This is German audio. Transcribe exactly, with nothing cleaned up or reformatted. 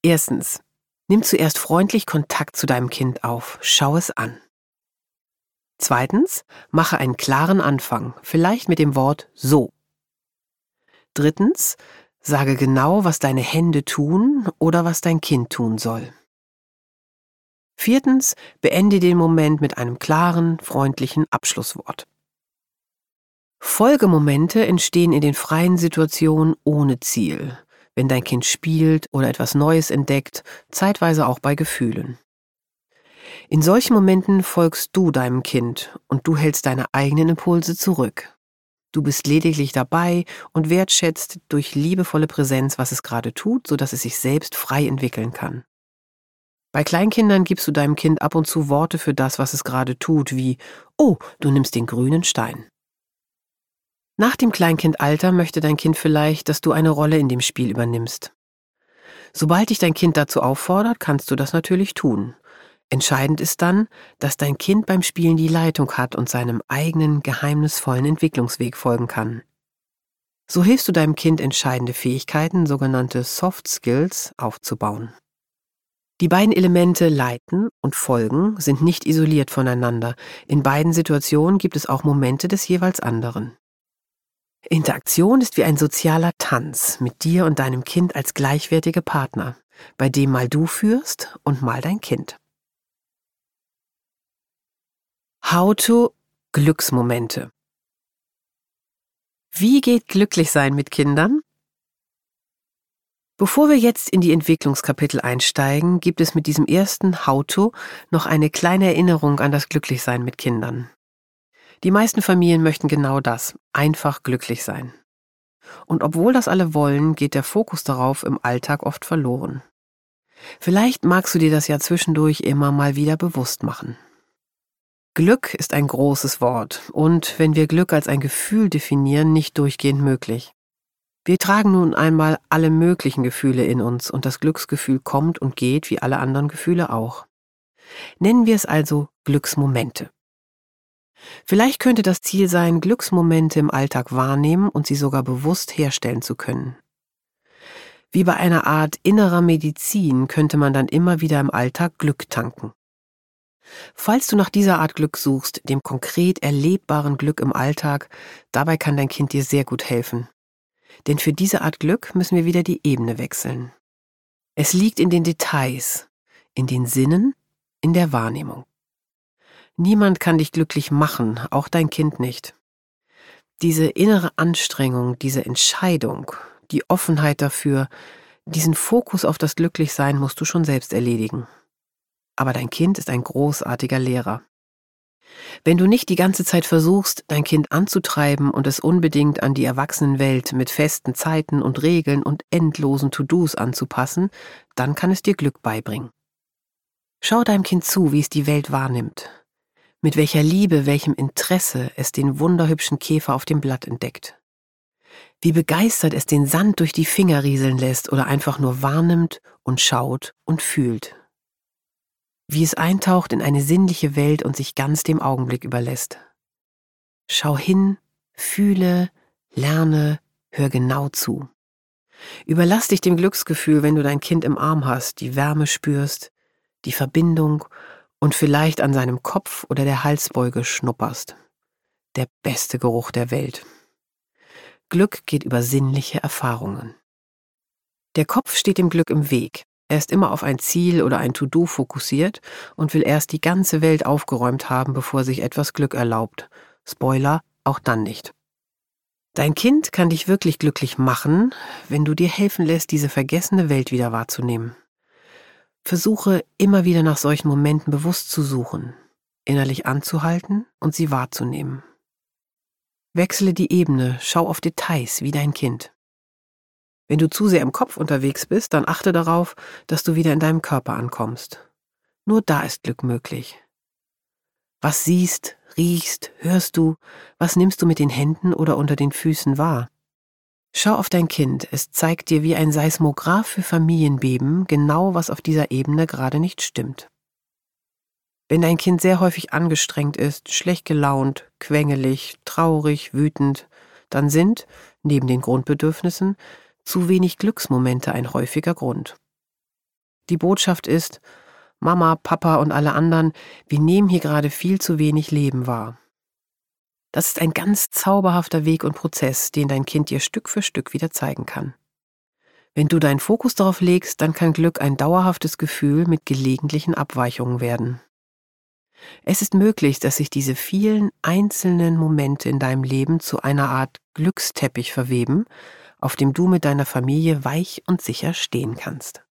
Erstens, nimm zuerst freundlich Kontakt zu deinem Kind auf. Schau es an. Zweitens, mache einen klaren Anfang, vielleicht mit dem Wort so. Drittens, sage genau, was deine Hände tun oder was dein Kind tun soll. Viertens, beende den Moment mit einem klaren, freundlichen Abschlusswort. Folgemomente entstehen in den freien Situationen ohne Ziel, wenn dein Kind spielt oder etwas Neues entdeckt, zeitweise auch bei Gefühlen. In solchen Momenten folgst du deinem Kind und du hältst deine eigenen Impulse zurück. Du bist lediglich dabei und wertschätzt durch liebevolle Präsenz, was es gerade tut, sodass es sich selbst frei entwickeln kann. Bei Kleinkindern gibst du deinem Kind ab und zu Worte für das, was es gerade tut, wie „Oh, du nimmst den grünen Stein“. Nach dem Kleinkindalter möchte dein Kind vielleicht, dass du eine Rolle in dem Spiel übernimmst. Sobald dich dein Kind dazu auffordert, kannst du das natürlich tun. Entscheidend ist dann, dass dein Kind beim Spielen die Leitung hat und seinem eigenen, geheimnisvollen Entwicklungsweg folgen kann. So hilfst du deinem Kind, entscheidende Fähigkeiten, sogenannte Soft Skills, aufzubauen. Die beiden Elemente Leiten und Folgen sind nicht isoliert voneinander. In beiden Situationen gibt es auch Momente des jeweils anderen. Interaktion ist wie ein sozialer Tanz mit dir und deinem Kind als gleichwertige Partner, bei dem mal du führst und mal dein Kind. How to Glücksmomente. Wie geht Glücklichsein mit Kindern? Bevor wir jetzt in die Entwicklungskapitel einsteigen, gibt es mit diesem ersten How-to noch eine kleine Erinnerung an das Glücklichsein mit Kindern. Die meisten Familien möchten genau das, einfach glücklich sein. Und obwohl das alle wollen, geht der Fokus darauf im Alltag oft verloren. Vielleicht magst du dir das ja zwischendurch immer mal wieder bewusst machen. Glück ist ein großes Wort und, wenn wir Glück als ein Gefühl definieren, nicht durchgehend möglich. Wir tragen nun einmal alle möglichen Gefühle in uns und das Glücksgefühl kommt und geht wie alle anderen Gefühle auch. Nennen wir es also Glücksmomente. Vielleicht könnte das Ziel sein, Glücksmomente im Alltag wahrnehmen und sie sogar bewusst herstellen zu können. Wie bei einer Art innerer Medizin könnte man dann immer wieder im Alltag Glück tanken. Falls du nach dieser Art Glück suchst, dem konkret erlebbaren Glück im Alltag, dabei kann dein Kind dir sehr gut helfen. Denn für diese Art Glück müssen wir wieder die Ebene wechseln. Es liegt in den Details, in den Sinnen, in der Wahrnehmung. Niemand kann dich glücklich machen, auch dein Kind nicht. Diese innere Anstrengung, diese Entscheidung, die Offenheit dafür, diesen Fokus auf das Glücklichsein musst du schon selbst erledigen. Aber dein Kind ist ein großartiger Lehrer. Wenn du nicht die ganze Zeit versuchst, dein Kind anzutreiben und es unbedingt an die Erwachsenenwelt mit festen Zeiten und Regeln und endlosen To-Dos anzupassen, dann kann es dir Glück beibringen. Schau deinem Kind zu, wie es die Welt wahrnimmt. Mit welcher Liebe, welchem Interesse es den wunderhübschen Käfer auf dem Blatt entdeckt. Wie begeistert es den Sand durch die Finger rieseln lässt oder einfach nur wahrnimmt und schaut und fühlt. Wie es eintaucht in eine sinnliche Welt und sich ganz dem Augenblick überlässt. Schau hin, fühle, lerne, hör genau zu. Überlass dich dem Glücksgefühl, wenn du dein Kind im Arm hast, die Wärme spürst, die Verbindung und vielleicht an seinem Kopf oder der Halsbeuge schnupperst. Der beste Geruch der Welt. Glück geht über sinnliche Erfahrungen. Der Kopf steht dem Glück im Weg. Er ist immer auf ein Ziel oder ein To-Do fokussiert und will erst die ganze Welt aufgeräumt haben, bevor sich etwas Glück erlaubt. Spoiler, auch dann nicht. Dein Kind kann dich wirklich glücklich machen, wenn du dir helfen lässt, diese vergessene Welt wieder wahrzunehmen. Versuche immer wieder nach solchen Momenten bewusst zu suchen, innerlich anzuhalten und sie wahrzunehmen. Wechsle die Ebene, schau auf Details wie dein Kind. Wenn du zu sehr im Kopf unterwegs bist, dann achte darauf, dass du wieder in deinem Körper ankommst. Nur da ist Glück möglich. Was siehst, riechst, hörst du, was nimmst du mit den Händen oder unter den Füßen wahr? Schau auf dein Kind, es zeigt dir wie ein Seismograph für Familienbeben genau, was auf dieser Ebene gerade nicht stimmt. Wenn dein Kind sehr häufig angestrengt ist, schlecht gelaunt, quengelig, traurig, wütend, dann sind, neben den Grundbedürfnissen, zu wenig Glücksmomente ein häufiger Grund. Die Botschaft ist: Mama, Papa und alle anderen, wir nehmen hier gerade viel zu wenig Leben wahr. Das ist ein ganz zauberhafter Weg und Prozess, den dein Kind dir Stück für Stück wieder zeigen kann. Wenn du deinen Fokus darauf legst, dann kann Glück ein dauerhaftes Gefühl mit gelegentlichen Abweichungen werden. Es ist möglich, dass sich diese vielen einzelnen Momente in deinem Leben zu einer Art Glücksteppich verweben, auf dem du mit deiner Familie weich und sicher stehen kannst.